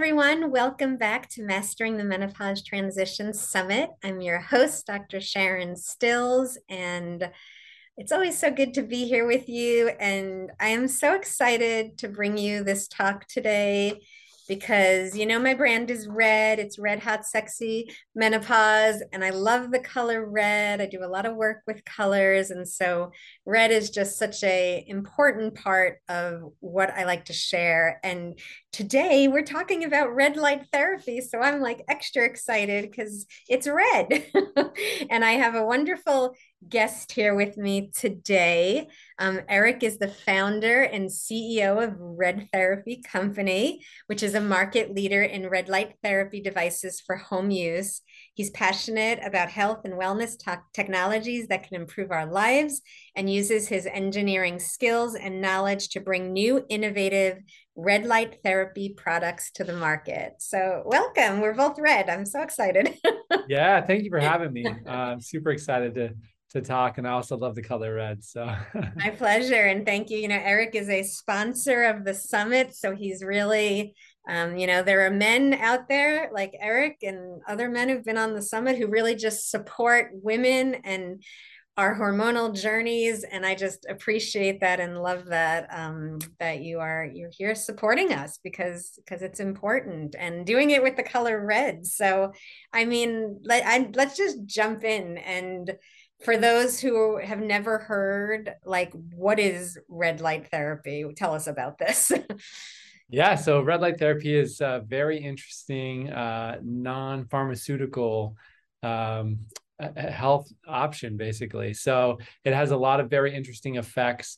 everyone. Welcome back to Mastering the Menopause Transition Summit. I'm your host, Dr. Sharon Stills, and it's always so good to be here with you. And I am so excited to bring you this talk today because my brand is red. It's Red Hot Sexy Menopause, and I love the color red. I do a lot of work with colors, and so red is just such a important part of what I like to share. And today we're talking about red light therapy, so I'm like extra excited because it's red. And I have a wonderful guest here with me today. Eric is the founder and CEO of Red Therapy Company, which is a market leader in red light therapy devices for home use. He's passionate about health and wellness technologies that can improve our lives and uses his engineering skills and knowledge to bring new innovative red light therapy products to the market. So welcome. We're both red. I'm so excited. Yeah, thank you for having me. I'm super excited to talk, and I also love the color red. So My pleasure. And thank you. Eric is a sponsor of the summit. So he's really, there are men out there like Eric and other men who've been on the summit who really just support women and our hormonal journeys. And I just appreciate that and love that that you're here supporting us because it's important and doing it with the color red. So I mean, let's just jump in. And for those who have never heard, like, what is red light therapy? Tell us about this. yeah, so red light therapy is a very interesting non-pharmaceutical um, health option, basically. So it has a lot of very interesting effects.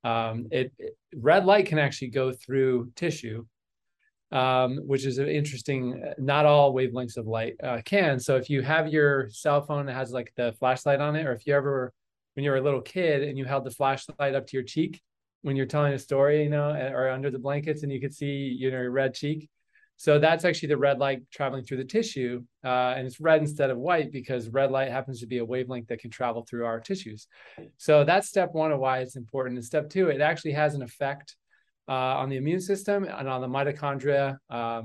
Red light can actually go through tissue, which is an interesting, not all wavelengths of light can. So if you have your cell phone that has like the flashlight on it, or if you ever, when you were a little kid and you held the flashlight up to your cheek when you're telling a story, or under the blankets and you could see, your red cheek. So that's actually the red light traveling through the tissue. And it's red instead of white because red light happens to be a wavelength that can travel through our tissues. So that's step one of why it's important. And step two, it actually has an effect on the immune system and on the mitochondria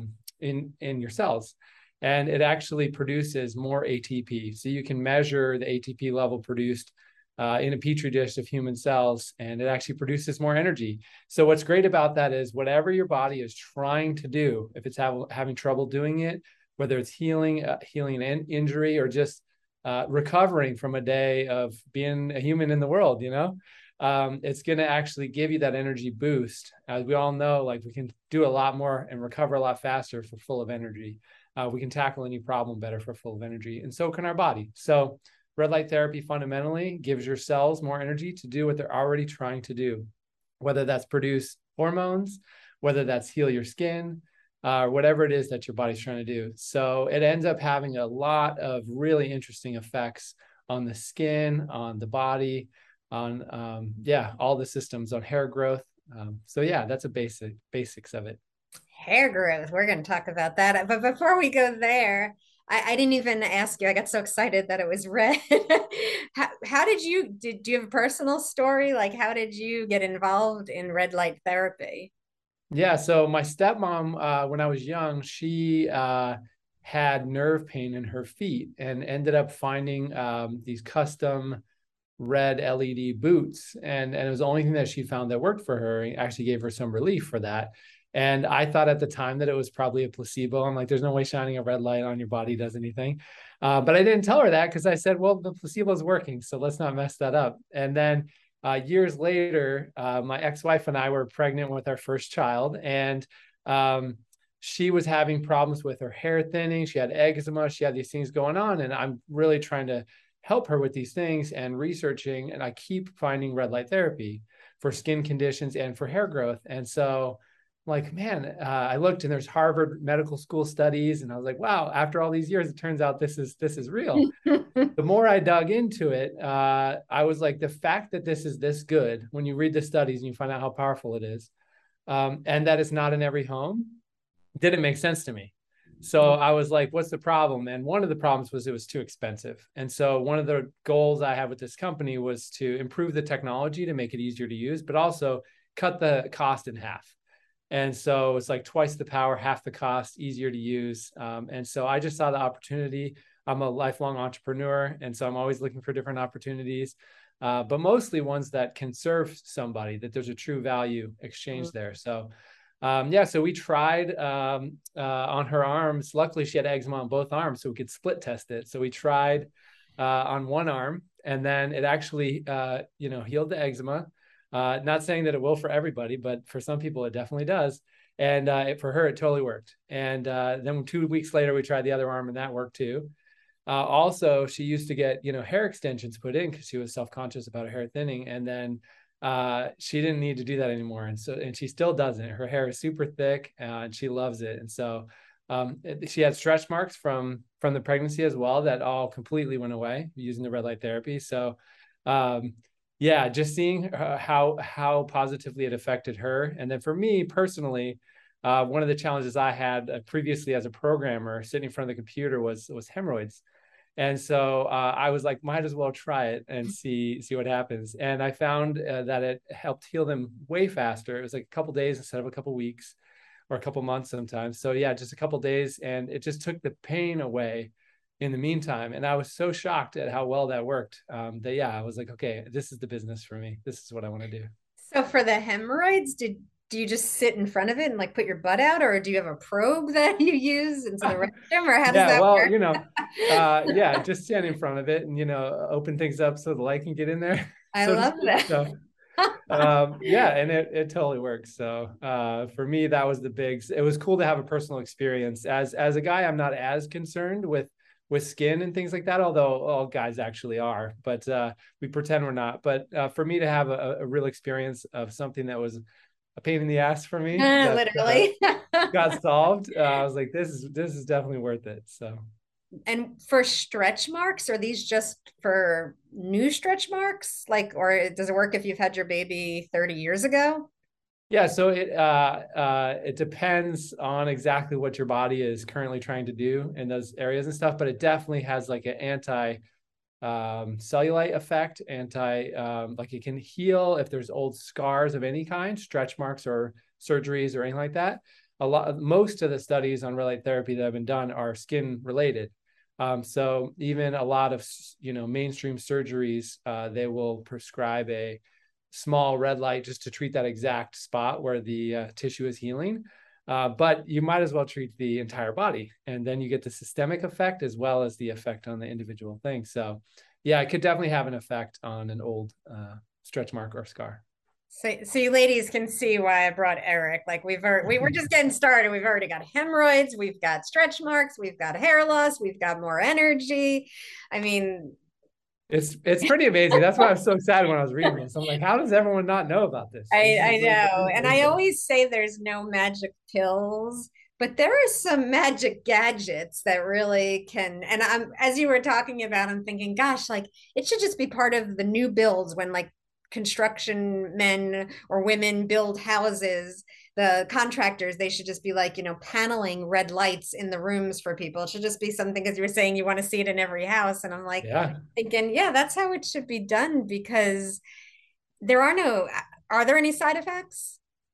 in your cells. And it actually produces more ATP. So you can measure the ATP level produced in a petri dish of human cells, and it actually produces more energy. So what's great about that is whatever your body is trying to do, if it's having trouble doing it, whether it's healing an injury or just recovering from a day of being a human in the world, it's going to actually give you that energy boost. As we all know, like we can do a lot more and recover a lot faster for full of energy. We can tackle any problem better for full of energy, and so can our body. So red light therapy fundamentally gives your cells more energy to do what they're already trying to do, whether that's produce hormones, whether that's heal your skin, whatever it is that your body's trying to do. So it ends up having a lot of really interesting effects on the skin, on the body, on all the systems, on hair growth. So yeah, that's a basics of it. Hair growth. We're going to talk about that. But before we go there, I didn't even ask you. I got so excited that it was red. How do you have a personal story? Like, how did you get involved in red light therapy? Yeah, so my stepmom, when I was young, she had nerve pain in her feet and ended up finding these custom red LED boots. And it was the only thing that she found that worked for her and actually gave her some relief for that. And I thought at the time that it was probably a placebo. I'm like, there's no way shining a red light on your body does anything. But I didn't tell her that because I said, well, the placebo is working, so let's not mess that up. And then years later, my ex-wife and I were pregnant with our first child, and she was having problems with her hair thinning. She had eczema. She had these things going on, and I'm really trying to help her with these things and researching. And I keep finding red light therapy for skin conditions and for hair growth. And so, like, man, I looked and there's Harvard Medical School studies, and I was like, wow. After all these years, it turns out this is real. The more I dug into it, I was like, the fact that this is this good, when you read the studies and you find out how powerful it is, and that it's not in every home, didn't make sense to me. So I was like, what's the problem? And one of the problems was it was too expensive. And so one of the goals I had with this company was to improve the technology to make it easier to use, but also cut the cost in half. And so it's like twice the power, half the cost, easier to use. And so I just saw the opportunity. I'm a lifelong entrepreneur, and so I'm always looking for different opportunities, but mostly ones that can serve somebody, that there's a true value exchange there. So yeah, so we tried on her arms. Luckily, she had eczema on both arms, so we could split test it. So we tried on one arm, and then it actually, healed the eczema. Not saying that it will for everybody, but for some people, it definitely does. And for her, it totally worked. And then 2 weeks later, we tried the other arm, and that worked too. Also, she used to get, hair extensions put in because she was self-conscious about her hair thinning. And then she didn't need to do that anymore. And she still doesn't. Her hair is super thick and she loves it. And so she had stretch marks from the pregnancy as well that all completely went away using the red light therapy. So yeah, just seeing how positively it affected her. And then for me personally, one of the challenges I had previously as a programmer sitting in front of the computer was hemorrhoids. And so I was like, might as well try it and see what happens. And I found that it helped heal them way faster. It was like a couple days instead of a couple weeks or a couple months sometimes. So yeah, just a couple days, and it just took the pain away in the meantime. And I was so shocked at how well that worked. That yeah, I was like, okay, this is the business for me. This is what I want to do. So for the hemorrhoids, do you just sit in front of it and like put your butt out, or do you have a probe that you use into the rectum, or how does Yeah, that well, work? yeah, just stand in front of it and open things up so the light can get in there, I so to love speak. that. So yeah, and it totally works. So for me, that was it was cool to have a personal experience. As a guy, I'm not as concerned with skin and things like that, although all guys actually are, but we pretend we're not. But for me to have a real experience of something that was a pain in the ass for me that Literally. got solved, I was like, this is definitely worth it. So And for stretch marks, are these just for new stretch marks? Like, or does it work if you've had your baby 30 years ago? yeah, so it depends on exactly what your body is currently trying to do in those areas and stuff, but it definitely has like an anti cellulite effect, like it can heal if there's old scars of any kind, stretch marks or surgeries or anything like that. Most of the studies on red light therapy that have been done are skin related. So even a lot of mainstream surgeries, they will prescribe a small red light just to treat that exact spot where the tissue is healing. But you might as well treat the entire body, and then you get the systemic effect as well as the effect on the individual thing. So yeah, it could definitely have an effect on an old stretch mark or scar. So you ladies can see why I brought Eric. Like we were just getting started. We've already got hemorrhoids, we've got stretch marks, we've got hair loss, we've got more energy. I mean, It's pretty amazing. That's why I was so excited when I was reading this. I'm like, how does everyone not know about this? This is I really good know. And I information. always say there's no magic pills, but there are some magic gadgets that really can. And I'm, as you were talking about, I'm thinking, gosh, like it should just be part of the new builds when like construction men or women build houses. The contractors, they should just be like, paneling red lights in the rooms for people. It should just be something, because you were saying you want to see it in every house. And I'm like Yeah. thinking, yeah, that's how it should be done, because there are no, are there any side effects?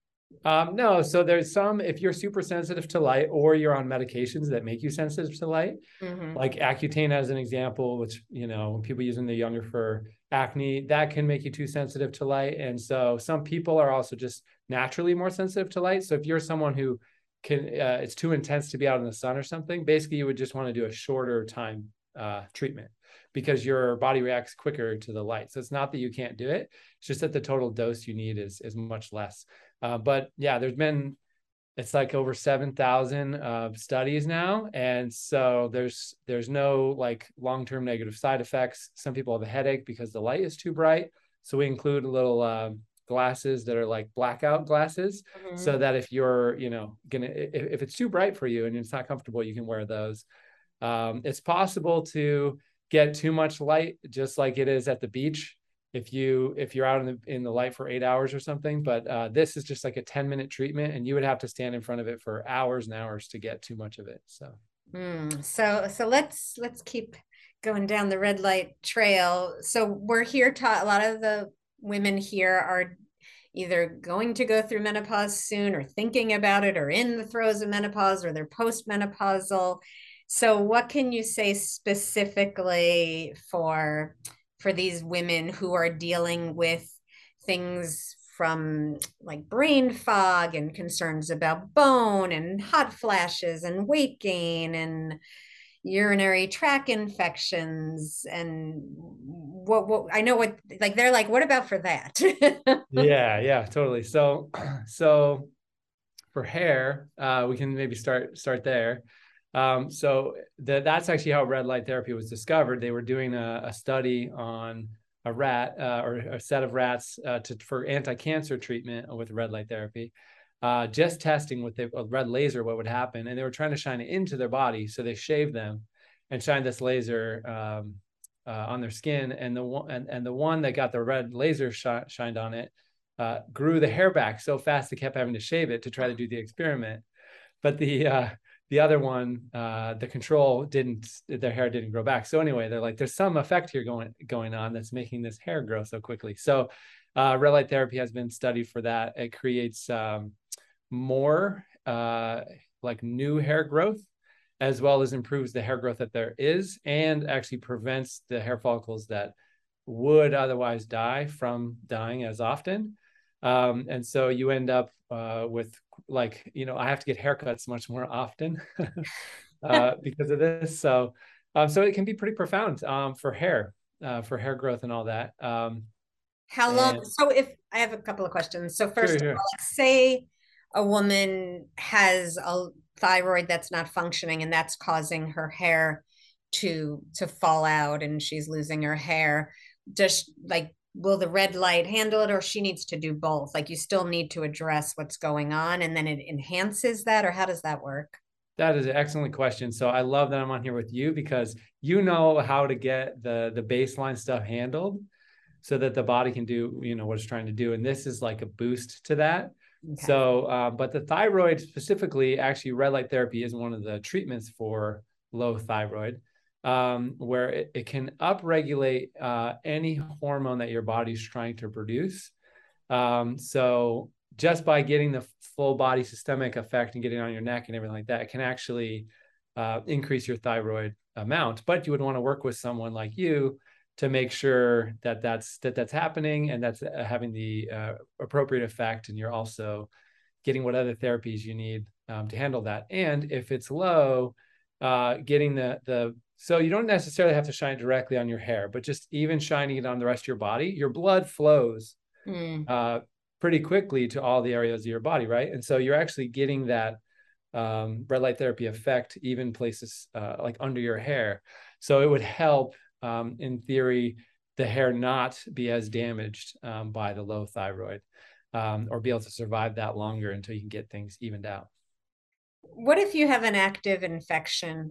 No, so there's some, if you're super sensitive to light or you're on medications that make you sensitive to light, Mm-hmm. like Accutane as an example, which, when people use when they're younger for acne, that can make you too sensitive to light. And so some people are also just naturally more sensitive to light. So if you're someone who it's too intense to be out in the sun or something, basically you would just want to do a shorter time treatment because your body reacts quicker to the light. So it's not that you can't do it. It's just that the total dose you need is much less. But yeah, it's like over 7,000 studies now. And so there's no like long-term negative side effects. Some people have a headache because the light is too bright. So we include little glasses that are like blackout glasses, Mm-hmm. so that if you're, if it's too bright for you and it's not comfortable, you can wear those. It's possible to get too much light, just like it is at the beach, if you're out in the light for 8 hours or something. But this is just like a 10-minute treatment, and you would have to stand in front of it for hours and hours to get too much of it. So So let's keep going down the red light trail. So we're here taught, a lot of the women here are, either going to go through menopause soon or thinking about it or in the throes of menopause or they're postmenopausal. So what can you say specifically for these women who are dealing with things from like brain fog and concerns about bone and hot flashes and weight gain and urinary tract infections and what I know what like they're like, what about for that? Yeah, yeah, totally. So, so for hair, we can maybe start there. So that's actually how red light therapy was discovered. They were doing a study on a rat or a set of rats for anti-cancer treatment with red light therapy, just testing with a red laser what would happen, and they were trying to shine it into their body. So they shaved them and shined this laser on their skin, and the one that got the red laser shined on it grew the hair back so fast they kept having to shave it to try to do the experiment. But the other one, the control didn't, their hair didn't grow back. So anyway, they're like, there's some effect here going on that's making this hair grow so quickly. So red light therapy has been studied for that. It creates more like new hair growth, as well as improves the hair growth that there is, and actually prevents the hair follicles that would otherwise die from dying as often. And so you end up with like, I have to get haircuts much more often because of this. So it can be pretty profound for hair growth and all that. How long? And So if I have a couple of questions. So first sure, of sure. all, like say a woman has a thyroid that's not functioning and that's causing her hair to fall out and she's losing her hair. Just like will the red light handle it or she needs to do both? Like you still need to address what's going on and then it enhances that, or how does that work? That is an excellent question. So I love that I'm on here with you because you know how to get the baseline stuff handled so that the body can do, what it's trying to do. And this is like a boost to that. Okay. So, but the thyroid specifically, actually, red light therapy is one of the treatments for low thyroid, where it can upregulate any hormone that your body's trying to produce. So just by getting the full body systemic effect and getting on your neck and everything like that, it can actually increase your thyroid amount. But you would want to work with someone like you to make sure that that's happening and that's having the appropriate effect, and you're also getting what other therapies you need to handle that. And if it's low, getting the so you don't necessarily have to shine it directly on your hair, but just even shining it on the rest of your body, your blood flows pretty quickly to all the areas of your body, right? And so you're actually getting that red light therapy effect even places like under your hair. So it would help, in theory, the hair not be as damaged by the low thyroid, or be able to survive that longer until you can get things evened out. What if you have an active infection?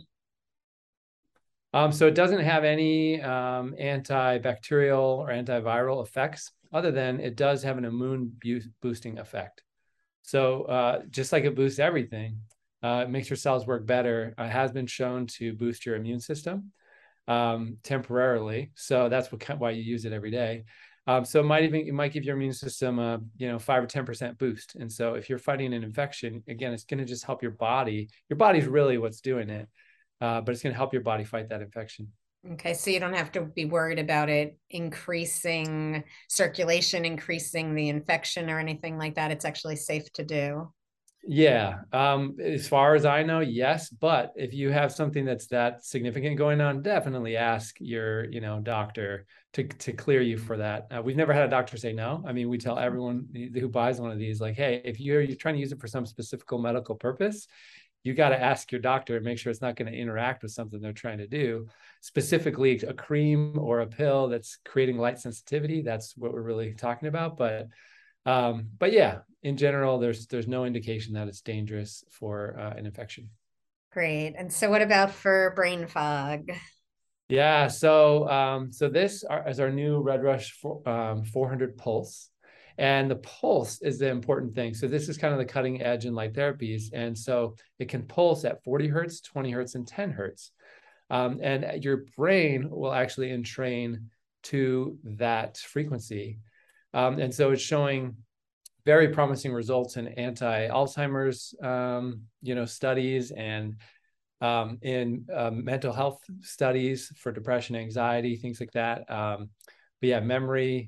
So it doesn't have any antibacterial or antiviral effects, other than it does have an immune boosting effect. So just like it boosts everything, it makes your cells work better. It has been shown to boost your immune system temporarily. So that's why you use it every day. So it might give your immune system a 5 or 10% boost. And so if you're fighting an infection, again, it's going to just help your body. Your body's really what's doing it, but it's going to help your body fight that infection. Okay, so you don't have to be worried about it increasing circulation, increasing the infection or anything like that. It's actually safe to do. Yeah, as far as I know, yes. But if you have something that's that significant going on, definitely ask your, doctor to clear you for that. We've never had a doctor say no. I mean, we tell everyone who buys one of these, like, hey, if you're trying to use it for some specific medical purpose, you got to ask your doctor and make sure it's not going to interact with something they're trying to do, specifically a cream or a pill that's creating light sensitivity. That's what we're really talking about. But yeah, in general, there's no indication that it's dangerous for an infection. Great. And so what about for brain fog? Yeah, so this is our new Red Rush 400 pulse. And the pulse is the important thing. So this is kind of the cutting edge in light therapies. And so it can pulse at 40 hertz, 20 hertz, and 10 hertz. And your brain will actually entrain to that frequency. And so it's showing very promising results in anti-Alzheimer's, studies, and in mental health studies for depression, anxiety, things like that. But yeah, memory,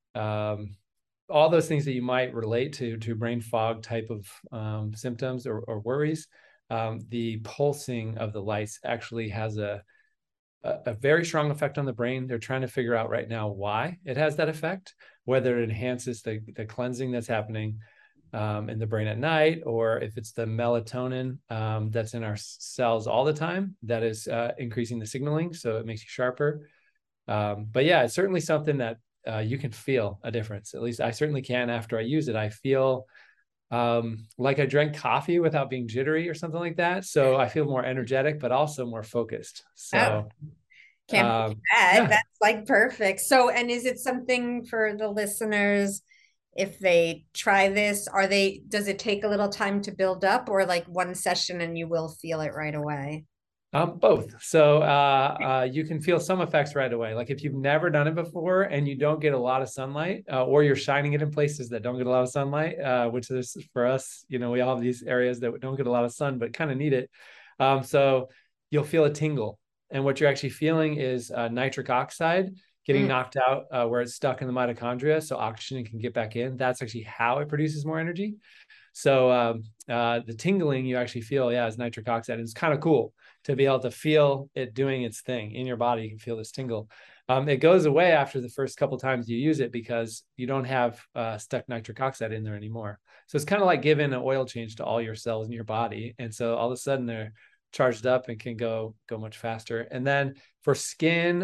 all those things that you might relate to brain fog type of symptoms or worries. The pulsing of the lights actually has a very strong effect on the brain. They're trying to figure out right now why it has that effect, whether it enhances the cleansing that's happening in the brain at night, or if it's the melatonin that's in our cells all the time that is increasing the signaling, so it makes you sharper. But yeah, it's certainly something that you can feel a difference. At least I certainly can. After I use it, I feel like I drank coffee without being jittery or something like that. So I feel more energetic, but also more focused. So can't beat that. yeah. That's like perfect. So, and is it something for the listeners if they try this? Does it take a little time to build up, or like one session and you will feel it right away? Both. So you can feel some effects right away. Like if you've never done it before and you don't get a lot of sunlight, or you're shining it in places that don't get a lot of sunlight, which is for us, we all have these areas that don't get a lot of sun, but kind of need it. So you'll feel a tingle. And what you're actually feeling is nitric oxide getting knocked out where it's stuck in the mitochondria, so oxygen can get back in. That's actually how it produces more energy. So the tingling you actually feel, is nitric oxide. It's kind of cool to be able to feel it doing its thing in your body. You can feel this tingle. It goes away after the first couple times you use it because you don't have stuck nitric oxide in there anymore. So it's kind of like giving an oil change to all your cells in your body. And so all of a sudden they're charged up and can go much faster. And then for skin,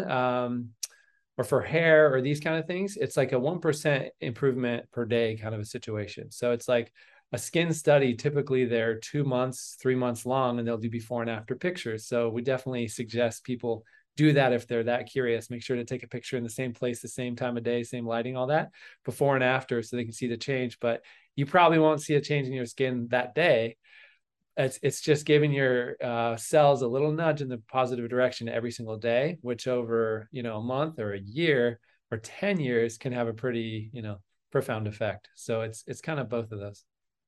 or for hair or these kind of things, it's like a 1% improvement per day kind of a situation. So it's like a skin study, typically they're 2 months, 3 months long, and they'll do before and after pictures. So we definitely suggest people do that if they're that curious. Make sure to take a picture in the same place, the same time of day, same lighting, all that, before and after, so they can see the change. But you probably won't see a change in your skin that day. It's just giving your cells a little nudge in the positive direction every single day, which over a month or a year or 10 years can have a pretty profound effect. So it's kind of both of those.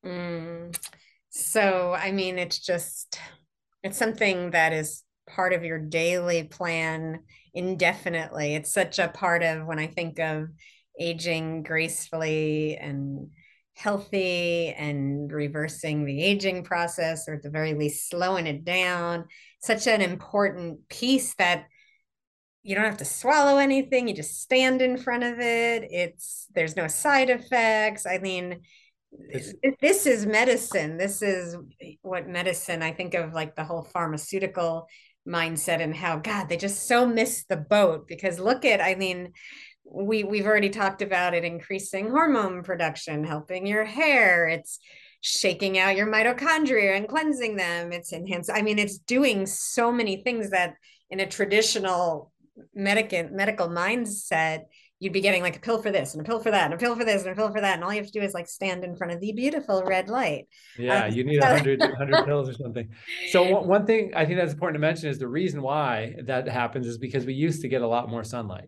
So, I mean, it's something that is part of your daily plan indefinitely. It's such a part of when I think of aging gracefully and healthy and reversing the aging process, or at the very least, slowing it down. Such an important piece that you don't have to swallow anything. You just stand in front of it. There's no side effects. I mean, this is medicine. This is what medicine, I think of like the whole pharmaceutical mindset and how, God, they just so missed the boat because I mean, we've already talked about it increasing hormone production, helping your hair. It's shaking out your mitochondria and cleansing them. It's enhanced. I mean, it's doing so many things that in a traditional medical mindset, you'd be getting like a pill for this and a pill for that and a pill for this and a pill for that. And all you have to do is like stand in front of the beautiful red light. Yeah, you need 100 pills or something. So one thing I think that's important to mention is the reason why that happens is because we used to get a lot more sunlight.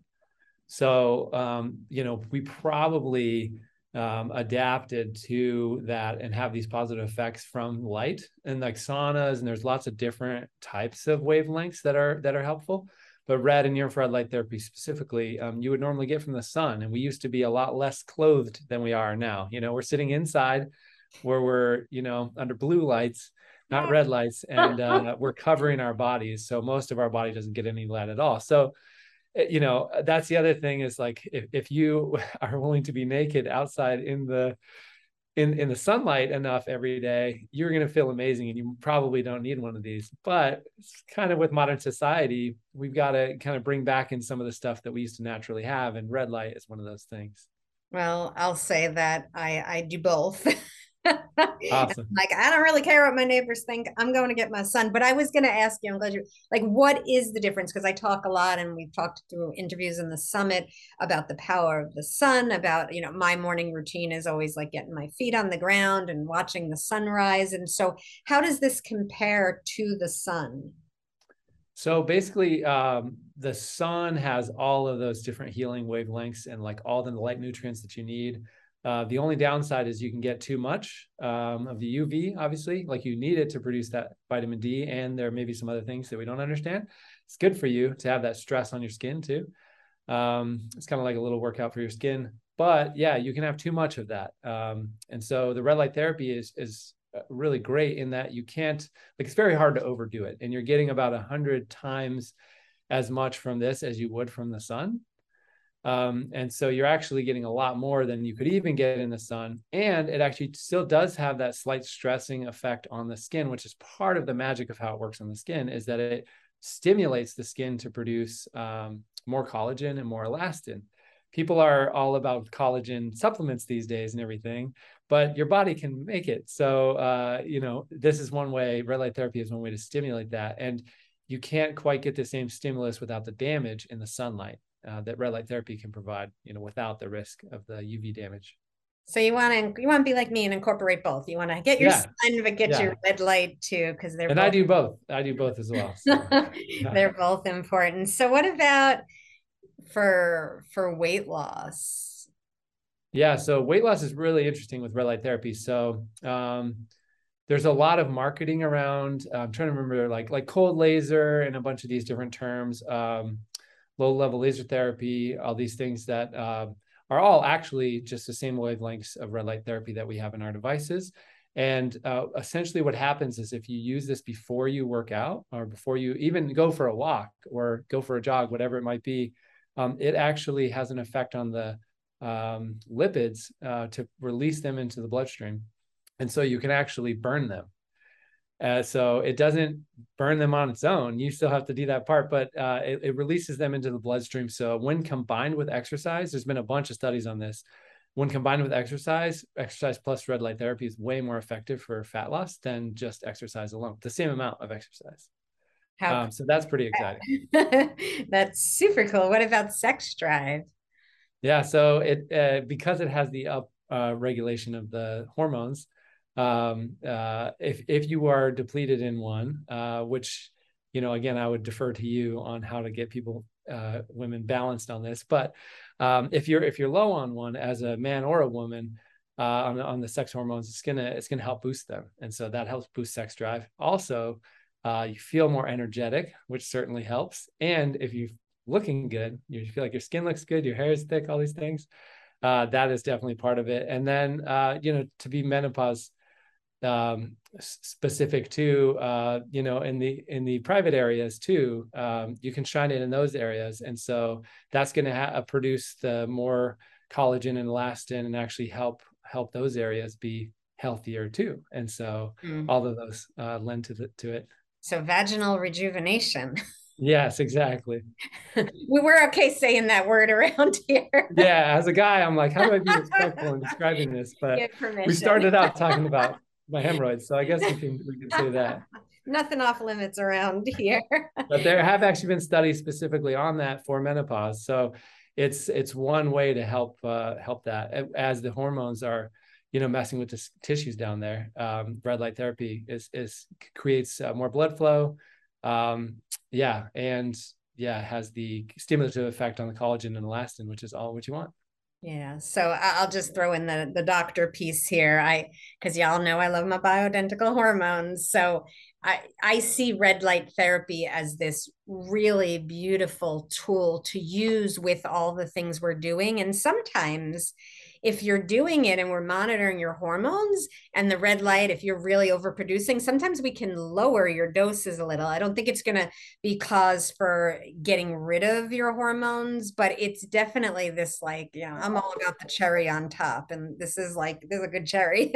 So, we probably adapted to that and have these positive effects from light and like saunas. And there's lots of different types of wavelengths that are helpful. But red and near infrared light therapy specifically, you would normally get from the sun. And we used to be a lot less clothed than we are now. We're sitting inside where we're, under blue lights, not red lights, and we're covering our bodies. So most of our body doesn't get any light at all. So, that's the other thing is like, if you are willing to be naked outside in the sunlight enough every day, you're going to feel amazing, and you probably don't need one of these. But it's kind of with modern society, we've got to kind of bring back in some of the stuff that we used to naturally have, and red light is one of those things. Well, I'll say that I do both. Awesome. Like, I don't really care what my neighbors think. I'm going to get my sun. But I was going to ask you, I'm glad you like, what is the difference? Because I talk a lot and we've talked through interviews in the summit about the power of the sun, about, my morning routine is always like getting my feet on the ground and watching the sunrise. And so how does this compare to the sun? So basically, the sun has all of those different healing wavelengths and like all the light nutrients that you need. The only downside is you can get too much of the UV, obviously, like you need it to produce that vitamin D. And there may be some other things that we don't understand. It's good for you to have that stress on your skin too. It's kind of like a little workout for your skin. But yeah, you can have too much of that. And so the red light therapy is really great in that you can't, like, it's very hard to overdo it. And you're getting about 100 times as much from this as you would from the sun. And so you're actually getting a lot more than you could even get in the sun. And it actually still does have that slight stressing effect on the skin, which is part of the magic of how it works on the skin, is that it stimulates the skin to produce more collagen and more elastin. People are all about collagen supplements these days and everything, but your body can make it. So, this is one way, red light therapy is one way to stimulate that. And you can't quite get the same stimulus without the damage in the sunlight that red light therapy can provide, without the risk of the UV damage. So you want to be like me and incorporate both. You want to get your sun, but get your red light too, because they're both. I do both. I do both as well. So, they're both important. So what about for weight loss? Yeah, so weight loss is really interesting with red light therapy. So there's a lot of marketing around. I'm trying to remember, like cold laser and a bunch of these different terms. Low level laser therapy, all these things that are all actually just the same wavelengths of red light therapy that we have in our devices. And essentially what happens is if you use this before you work out or before you even go for a walk or go for a jog, whatever it might be, it actually has an effect on the lipids to release them into the bloodstream. And so you can actually burn them. So it doesn't burn them on its own. You still have to do that part, but it releases them into the bloodstream. So when combined with exercise, there's been a bunch of studies on this. When combined with exercise plus red light therapy is way more effective for fat loss than just exercise alone, the same amount of exercise. So that's pretty exciting. That's super cool. What about sex drive? Yeah, so it because it has the up regulation of the hormones, if you are depleted in one, which, again, I would defer to you on how to get women balanced on this. But if you're low on one as a man or a woman on the sex hormones, it's gonna help boost them, and so that helps boost sex drive. Also, you feel more energetic, which certainly helps. And if you're looking good, you feel like your skin looks good, your hair is thick, all these things. That is definitely part of it. And then to be menopause specific to in the private areas too, you can shine it in those areas, and so that's going to produce the more collagen and elastin and actually help those areas be healthier too. And so all of those lend to it. So vaginal rejuvenation. Yes, exactly. We were okay saying that word around here. Yeah, as a guy, I'm like, how do I be respectful in describing this? But we started out talking about my hemorrhoids, so I guess we can say that. Nothing off limits around here. But there have actually been studies specifically on that for menopause. So it's one way to help that as the hormones are messing with the tissues down there. Red light therapy creates more blood flow. It has the stimulative effect on the collagen and elastin, which is all what you want. Yeah. So I'll just throw in the doctor piece here. Because y'all know I love my bioidentical hormones. So I see red light therapy as this really beautiful tool to use with all the things we're doing. And sometimes if you're doing it and we're monitoring your hormones and the red light, if you're really overproducing, sometimes we can lower your doses a little. I don't think it's going to be cause for getting rid of your hormones, but it's definitely this I'm all about the cherry on top. And this is a good cherry.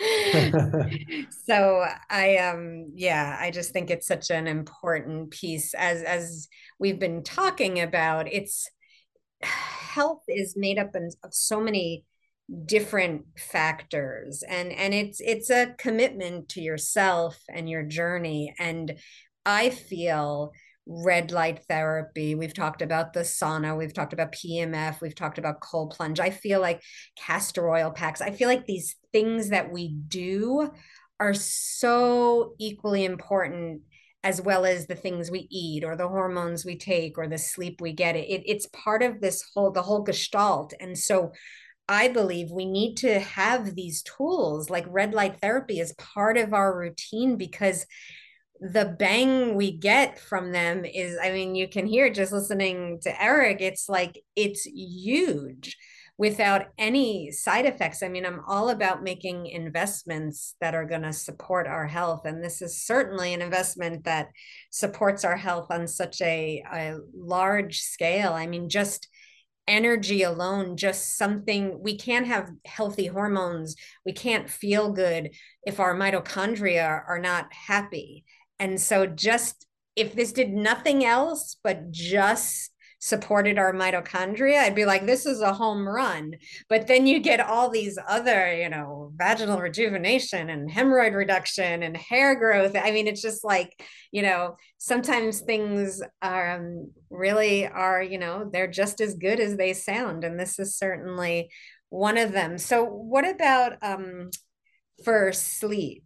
So I just think it's such an important piece as we've been talking about. It's health is made up of so many different factors, and it's a commitment to yourself and your journey. And I feel red light therapy, we've talked about the sauna, we've talked about PMF, we've talked about cold plunge, I feel like castor oil packs, I feel like these things that we do are so equally important as well as the things we eat or the hormones we take or the sleep we get. It's part of the whole gestalt. And so I believe we need to have these tools like red light therapy as part of our routine, because the bang we get from them is, I mean, you can hear just listening to Eric, it's like it's huge without any side effects. I mean, I'm all about making investments that are going to support our health. And this is certainly an investment that supports our health on such a large scale. I mean, just energy alone, just something, we can't have healthy hormones, we can't feel good if our mitochondria are not happy. And so just if this did nothing else but just supported our mitochondria, I'd be like, this is a home run. But then you get all these other, vaginal rejuvenation and hemorrhoid reduction and hair growth. I mean, it's just like, sometimes things really are, they're just as good as they sound. And this is certainly one of them. So what about for sleep?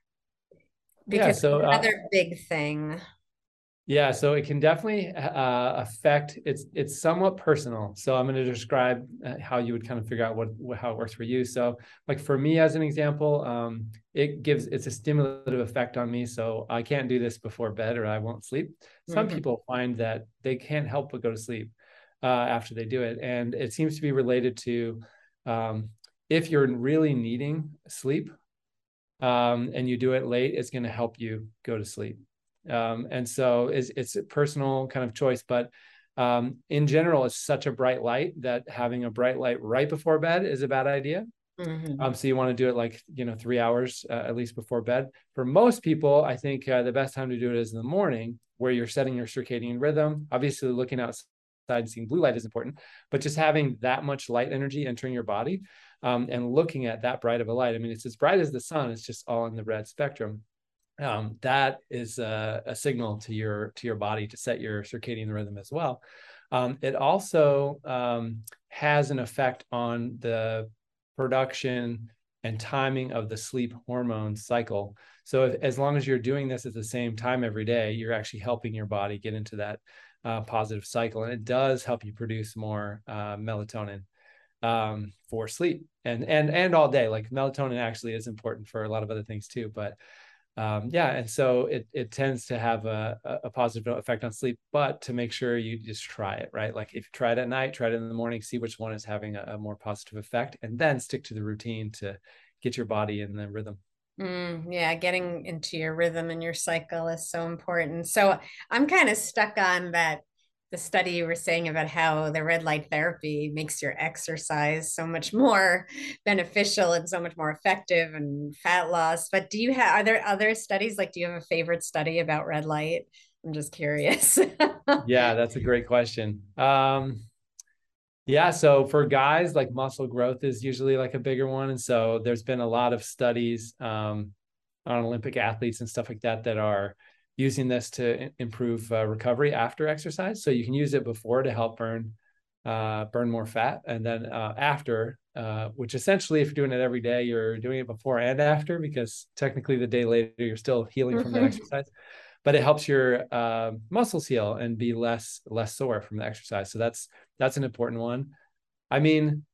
Yeah. Because So, another big thing. yeah, so it can definitely affect. It's somewhat personal. So I'm going to describe how you would kind of figure out how it works for you. So, like for me, as an example, it's a stimulative effect on me. So I can't do this before bed, or I won't sleep. Some Mhm. people find that they can't help but go to sleep after they do it, and it seems to be related to um, if you're really needing sleep and you do it late, it's going to help you go to sleep. And so it's a personal kind of choice, but in general, it's such a bright light that having a bright light right before bed is a bad idea. Mhm. So you want to do it like, 3 hours at least before bed. For most people, I think the best time to do it is in the morning, where you're setting your circadian rhythm. Obviously, looking outside and seeing blue light is important, but just having that much light energy entering your body and looking at that bright of a light. I mean, it's as bright as the sun. It's just all in the red spectrum. That is a signal to your body to set your circadian rhythm as well. It also has an effect on the production and timing of the sleep hormone cycle. So as long as you're doing this at the same time every day, you're actually helping your body get into that positive cycle, and it does help you produce more melatonin for sleep and all day. Like melatonin actually is important for a lot of other things too, but yeah, and so it tends to have a positive effect on sleep, but to make sure you just try it, right? Like if you try it at night, try it in the morning, see which one is having a more positive effect, and then stick to the routine to get your body in the rhythm. Yeah, getting into your rhythm and your cycle is so important. So I'm kind of stuck on that, the study you were saying about how the red light therapy makes your exercise so much more beneficial and so much more effective and fat loss. But are there other studies? Like, do you have a favorite study about red light? I'm just curious. Yeah, that's a great question. Yeah, so for guys, like muscle growth is usually like a bigger one, and so there's been a lot of studies on Olympic athletes and stuff like that that are using this to improve recovery after exercise. So you can use it before to help burn more fat, and then after, which essentially, if you're doing it every day, you're doing it before and after, because technically the day later you're still healing from that Mhm. exercise. But it helps your muscles heal and be less sore from the exercise. So that's an important one. I mean,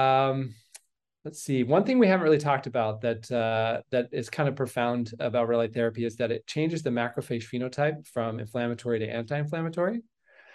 let's see. One thing we haven't really talked about that is kind of profound about red light therapy is that it changes the macrophage phenotype from inflammatory to anti-inflammatory.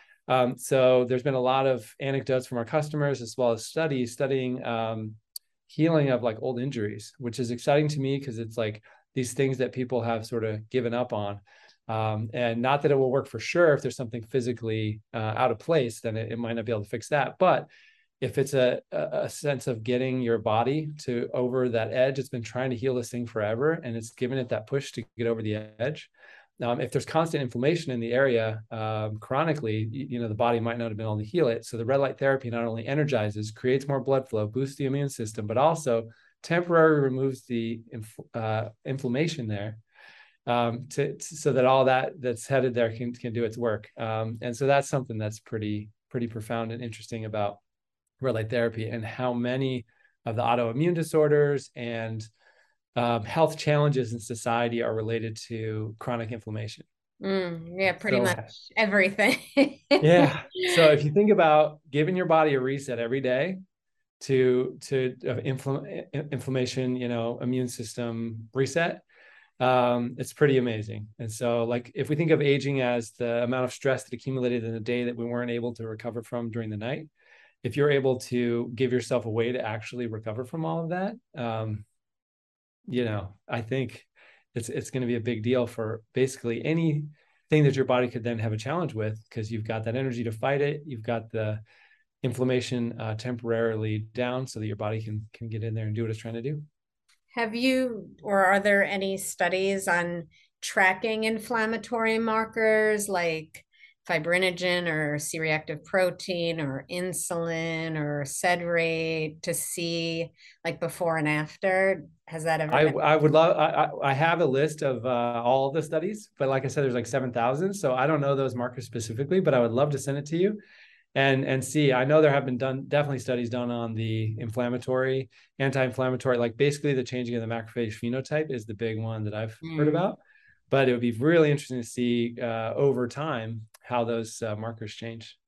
So there's been a lot of anecdotes from our customers as well as studies studying healing of like old injuries, which is exciting to me because it's like these things that people have sort of given up on. And not that it will work for sure. If there's something physically out of place, then it might not be able to fix that. But if it's a sense of getting your body to over that edge, it's been trying to heal this thing forever, and it's given it that push to get over the edge. If there's constant inflammation in the area chronically, the body might not have been able to heal it. So the red light therapy not only energizes, creates more blood flow, boosts the immune system, but also temporarily removes the inflammation there so that all that's headed there can do its work. And so that's something that's pretty profound and interesting about red light therapy, and how many of the autoimmune disorders and health challenges in society are related to chronic inflammation. Yeah, pretty So, much everything. yeah. So if you think about giving your body a reset every day, inflammation, immune system reset. It's pretty amazing. And so, like, if we think of aging as the amount of stress that accumulated in the day that we weren't able to recover from during the night, if you're able to give yourself a way to actually recover from all of that, I think it's going to be a big deal for basically anything that your body could then have a challenge with, because you've got that energy to fight it. You've got the inflammation temporarily down so that your body can get in there and do what it's trying to do. Have you, or are there any studies on tracking inflammatory markers like fibrinogen or C-reactive protein or insulin or sed rate to see like before and after? Has that ever been? I would love, I have a list of all of the studies, but like I said, there's like 7,000. So I don't know those markers specifically, but I would love to send it to you and see. I know there have been definitely studies done on the inflammatory, anti-inflammatory, like basically the changing of the macrophage phenotype is the big one that I've heard about. But it would be really interesting to see over time how those markers change.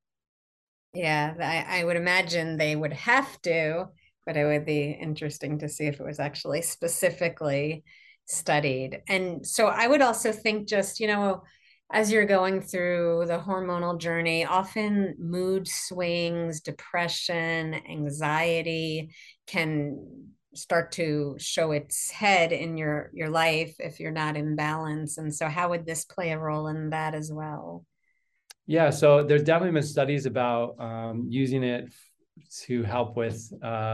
Yeah, I would imagine they would have to, but it would be interesting to see if it was actually specifically studied. And so I would also think just, as you're going through the hormonal journey, often mood swings, depression, anxiety can start to show its head in your life if you're not in balance. And so how would this play a role in that as well? Yeah, so there's definitely been studies about using it to help with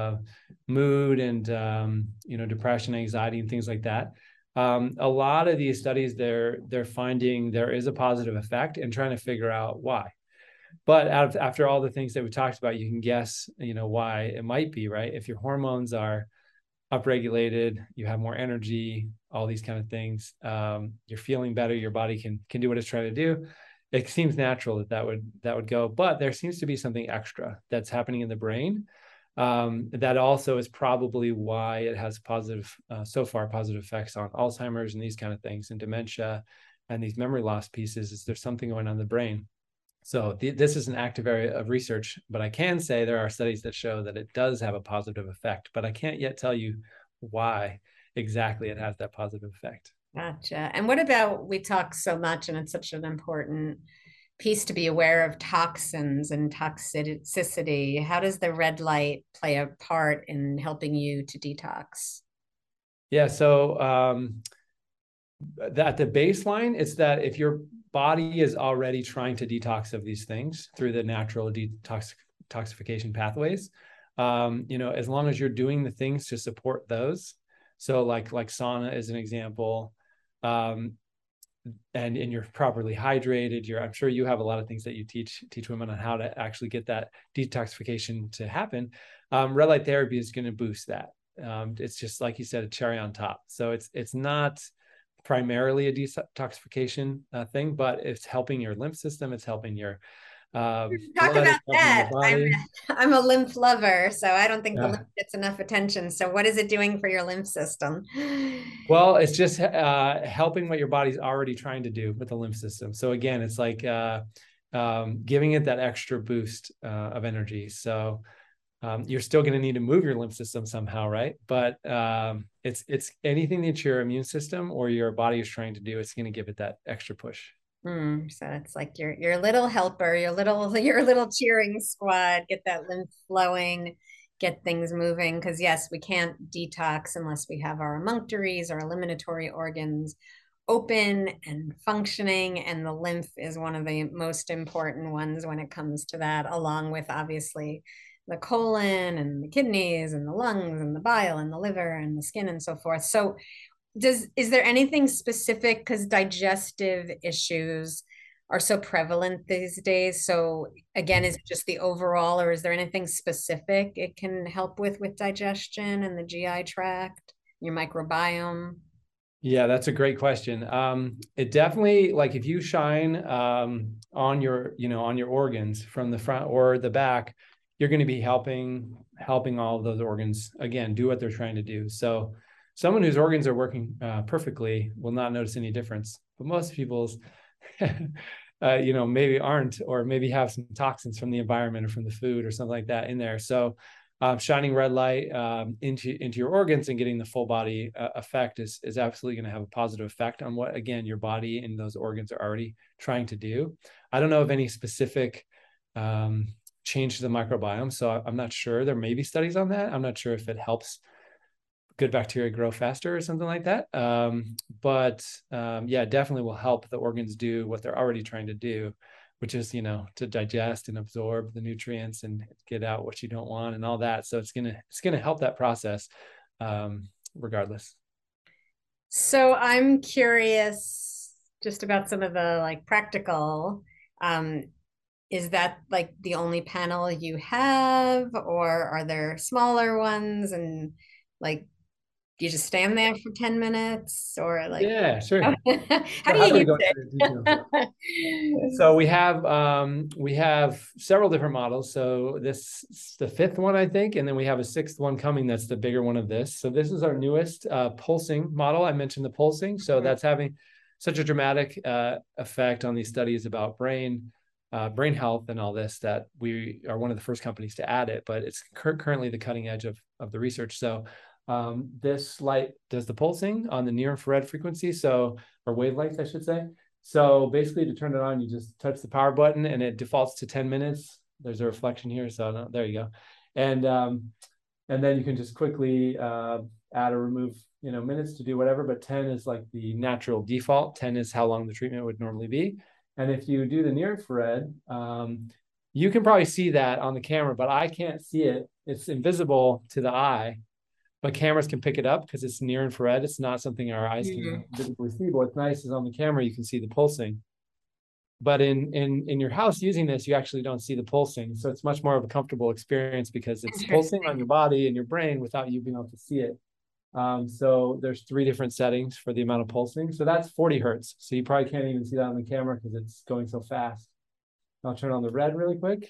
mood and depression, anxiety, and things like that. A lot of these studies, they're finding there is a positive effect and trying to figure out why. But after all the things that we talked about, you can guess, why it might be, right? If your hormones are upregulated, you have more energy, all these kind of things, you're feeling better, your body can do what it's trying to do. It seems natural that would go, but there seems to be something extra that's happening in the brain. That also is probably why it has so far positive effects on Alzheimer's and these kind of things, and dementia and these memory loss pieces. Is there's something going on in the brain. So this is an active area of research, but I can say there are studies that show that it does have a positive effect, but I can't yet tell you why exactly it has that positive effect. Gotcha. And what about, we talk so much, and it's such an important piece to be aware of toxins and toxicity. How does the red light play a part in helping you to detox? Yeah, so at the baseline, it's that if your body is already trying to detox of these things through the natural detoxification pathways, as long as you're doing the things to support those, so like sauna is an example, and you're properly hydrated. I'm sure you have a lot of things that you teach women on how to actually get that detoxification to happen. Red light therapy is going to boost that. It's just like you said, a cherry on top. So it's not primarily a detoxification thing, but it's helping your lymph system. It's helping your talk about that. I'm a lymph lover, so I don't think the lymph gets enough attention. So what is it doing for your lymph system? Well, it's just helping what your body's already trying to do with the lymph system. So again, it's like giving it that extra boost of energy. So you're still going to need to move your lymph system somehow, right? But it's anything that your immune system or your body is trying to do, it's going to give it that extra push. So it's like your little helper, your little cheering squad, get that lymph flowing, get things moving. Because yes, we can't detox unless we have our emunctories, our eliminatory organs open and functioning, and the lymph is one of the most important ones when it comes to that, along with obviously the colon and the kidneys and the lungs and the bile and the liver and the skin and so forth. So is there anything specific, because digestive issues are so prevalent these days? So again, is it just the overall, or is there anything specific it can help with digestion and the GI tract, your microbiome? Yeah, that's a great question. It definitely, like if you shine on your organs from the front or the back, you're going to be helping all of those organs again do what they're trying to do. So someone whose organs are working perfectly will not notice any difference, but most people's maybe aren't, or maybe have some toxins from the environment or from the food or something like that in there. So shining red light into your organs and getting the full body effect is absolutely going to have a positive effect on what, again, your body and those organs are already trying to do. I don't know of any specific change to the microbiome, so I'm not sure. There may be studies on that. I'm not sure if it helps good bacteria grow faster or something like that. But yeah, definitely will help the organs do what they're already trying to do, which is, to digest and absorb the nutrients and get out what you don't want and all that. So it's gonna help that process, regardless. So I'm curious just about some of the like practical. Um, is that like the only panel you have, or are there smaller ones? And like, do you just stand there for 10 minutes, or like, Yeah, sure. how So do you happy to use go into the details. So we have several different models. So this is the fifth one, I think, and then we have a sixth one coming. That's the bigger one of this. So this is our newest pulsing model. I mentioned the pulsing, so that's having such a dramatic effect on these studies about brain health and all this, that we are one of the first companies to add it. But it's currently the cutting edge of the research. So this light does the pulsing on the near infrared frequency, or wavelengths, I should say. So basically, to turn it on, you just touch the power button and it defaults to 10 minutes. There's a reflection here, so there you go. And then you can just quickly add or remove, minutes to do whatever. But 10 is like the natural default. 10 is how long the treatment would normally be. And if you do the near infrared, you can probably see that on the camera, but I can't see it. It's invisible to the eye. But cameras can pick it up because it's near infrared. It's not something our eyes can visibly see. But what's nice is on the camera, you can see the pulsing. But in your house using this, you actually don't see the pulsing. So it's much more of a comfortable experience because it's pulsing on your body and your brain without you being able to see it. So there's 3 different settings for the amount of pulsing. So that's 40 hertz. So you probably can't even see that on the camera because it's going so fast. I'll turn on the red really quick.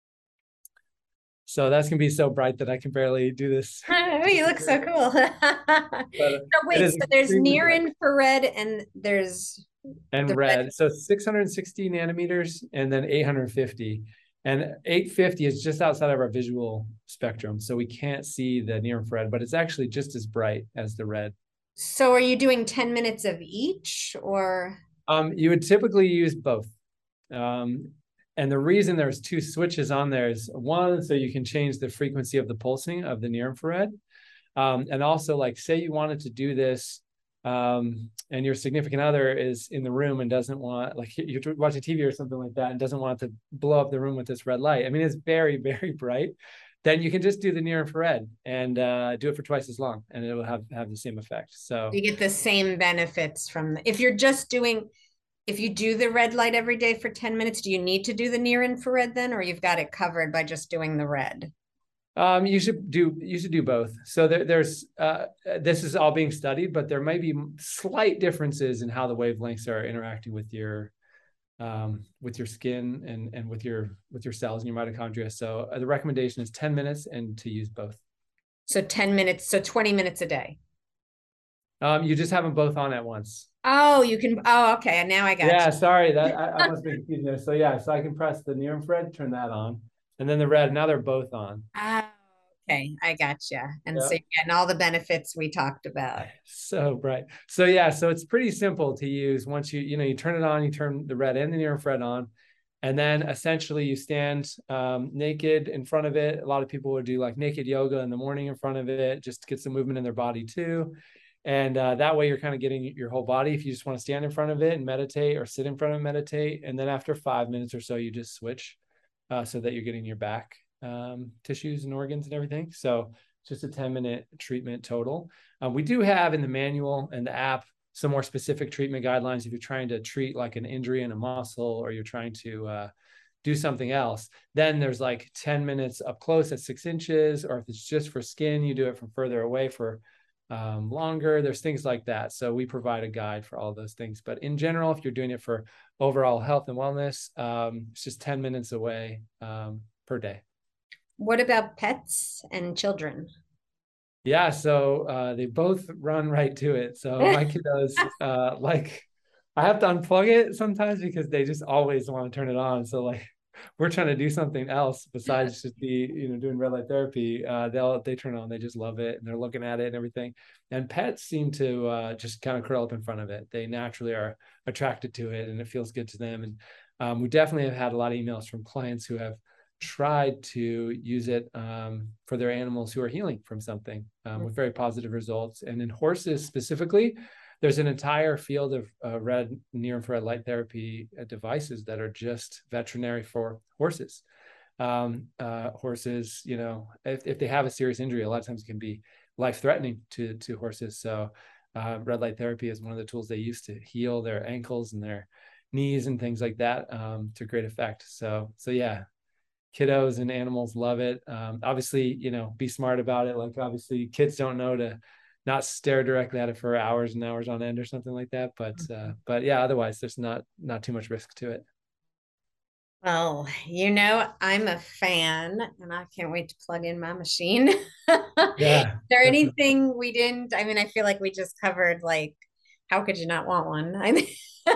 So that's gonna be so bright that I can barely do this. Oh, you look so cool. So wait, so there's near infrared and there's and red. So 660 nanometers and then 850. And 850 is just outside of our visual spectrum. So we can't see the near infrared, but it's actually just as bright as the red. So are you doing 10 minutes of each, or? You would typically use both. And the reason there's 2 switches on there is, one, so you can change the frequency of the pulsing of the near infrared. And also, like, say you wanted to do this and your significant other is in the room and doesn't want, like, you're watching TV or something like that and doesn't want to blow up the room with this red light. I mean, it's very, very bright. Then you can just do the near infrared and do it for twice as long, and it will have the same effect. So you get the same benefits from if you're just doing. If you do the red light every day for 10 minutes, do you need to do the near infrared then, or you've got it covered by just doing the red? You should do both. So there's this is all being studied, but there might be slight differences in how the wavelengths are interacting with your skin and with your cells and your mitochondria. So the recommendation is 10 minutes and to use both. So 10 minutes, so 20 minutes a day. You just have them both on at once. Oh, you can. Oh, okay. Now I got Yeah, you. sorry, that I must be confused there. So yeah, so I can press the near infrared, turn that on, and then the red. Now they're both on. Oh, okay. I got you. And Yeah. so you're getting all the benefits we talked about. So bright. So yeah, so it's pretty simple to use. Once you turn it on, you turn the red and the near infrared on, and then essentially you stand naked in front of it. A lot of people would do like naked yoga in the morning in front of it, just to get some movement in their body too. And that way you're kind of getting your whole body. If you just want to stand in front of it and meditate, or sit in front of it and meditate, and then after 5 minutes or so, you just switch so that you're getting your back tissues and organs and everything. So just a 10-minute treatment total. We do have in the manual and the app some more specific treatment guidelines if you're trying to treat like an injury in a muscle, or you're trying to do something else. Then there's like 10 minutes up close at 6 inches, or if it's just for skin, you do it from further away for longer. There's things like that. So we provide a guide for all those things. But in general, if you're doing it for overall health and wellness, it's just 10 minutes away per day. What about pets and children? Yeah, so they both run right to it. So my kiddos, like, I have to unplug it sometimes because they just always want to turn it on. So like we're trying to do something else besides just be, doing red light therapy. They turn on, they just love it, and they're looking at it and everything. And pets seem to just kind of curl up in front of it. They naturally are attracted to it, and it feels good to them. And we definitely have had a lot of emails from clients who have tried to use it for their animals who are healing from something with very positive results. And in horses specifically, there's an entire field of red near infrared light therapy devices that are just veterinary for horses. Horses, if they have a serious injury, a lot of times it can be life-threatening to horses. So red light therapy is one of the tools they use to heal their ankles and their knees and things like that to great effect. So yeah, kiddos and animals love it. Obviously, be smart about it. Like obviously kids don't know to not stare directly at it for hours and hours on end or something like that. But yeah, otherwise there's not too much risk to it. Well, I'm a fan and I can't wait to plug in my machine. Is Yeah, there definitely. anything we didn't? I mean, I feel like we just covered like how could you not want one? I mean,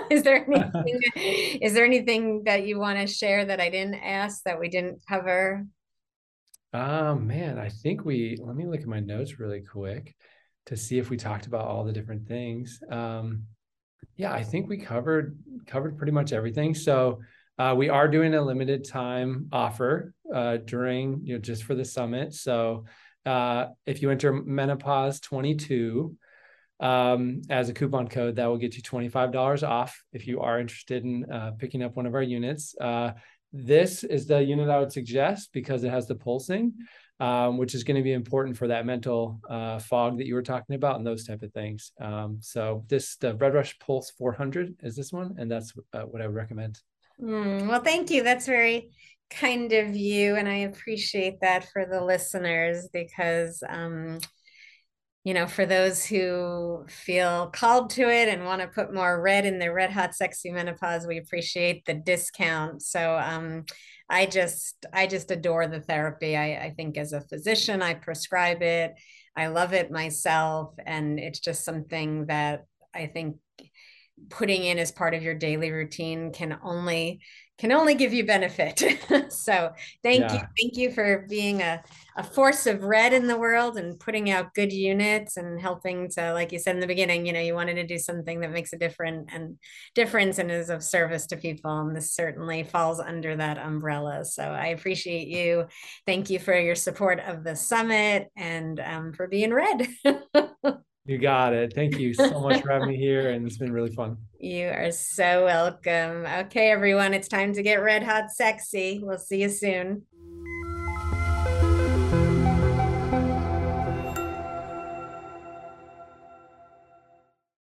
is there anything that you want to share that I didn't ask that we didn't cover? Man, I think let me look at my notes really quick to see if we talked about all the different things. Yeah, I think we covered pretty much everything. So we are doing a limited time offer during, just for the summit. So if you enter menopause 22 as a coupon code, that will get you $25 off if you are interested in picking up one of our units. This is the unit I would suggest because it has the pulsing, which is going to be important for that mental fog that you were talking about and those type of things. So the Red Rush Pulse 400 is this one, and that's what I would recommend. Well, thank you. That's very kind of you, and I appreciate that for the listeners because for those who feel called to it and want to put more red in their red hot sexy menopause, we appreciate the discount. So I just adore the therapy. I think as a physician, I prescribe it. I love it myself, and it's just something that I think putting in as part of your daily routine can only give you benefit. So Yeah. thank you for being a force of red in the world and putting out good units and helping to, like you said in the beginning, you wanted to do something that makes a difference and is of service to people. And this certainly falls under that umbrella. So I appreciate you. Thank you for your support of the summit and for being red. You got it. Thank you so much for having me here, and it's been really fun. You are so welcome. Okay, everyone, it's time to get red hot sexy. We'll see you soon.